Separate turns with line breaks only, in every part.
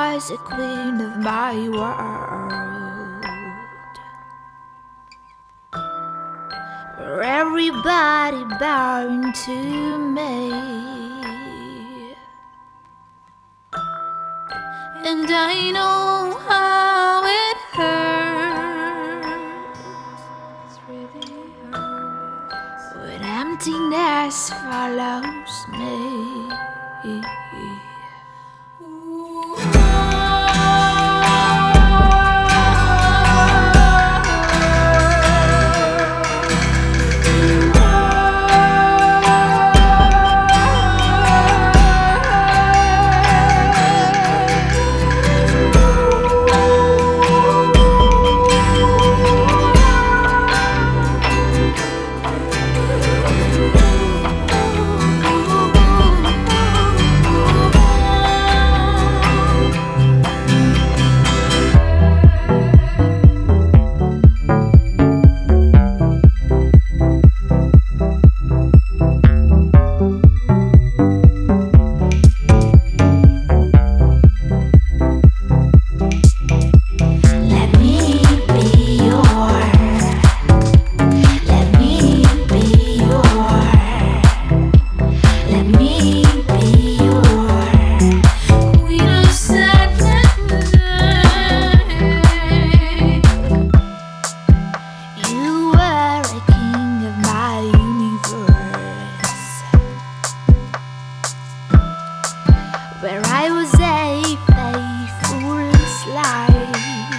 was the queen of my world, where everybody bowing to me, and I know how it hurts. It really hurts when emptiness follows me. Where I was a faithful slave,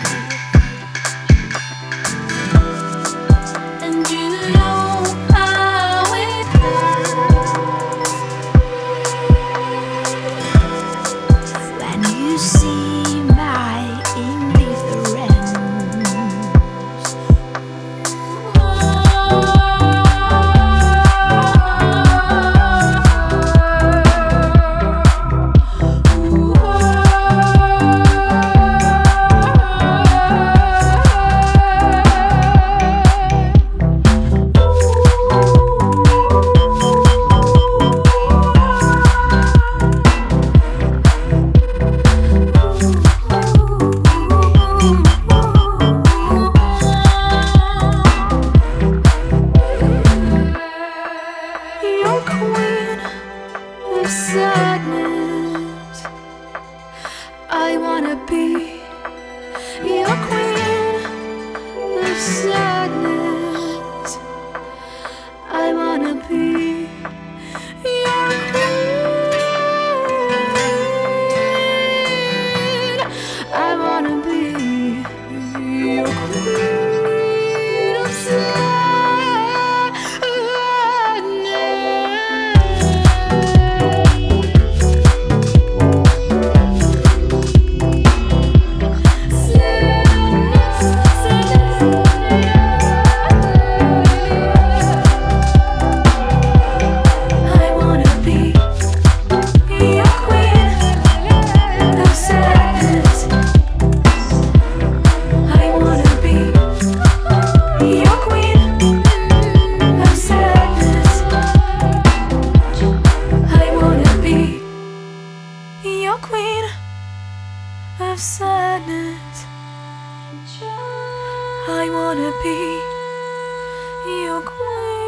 and you know how it hurts when you see my indifference. Sadness, I wanna be your queen of sadness. I wanna be your queen. I wanna be your queen of sadness. Queen of sadness, I wanna be your queen.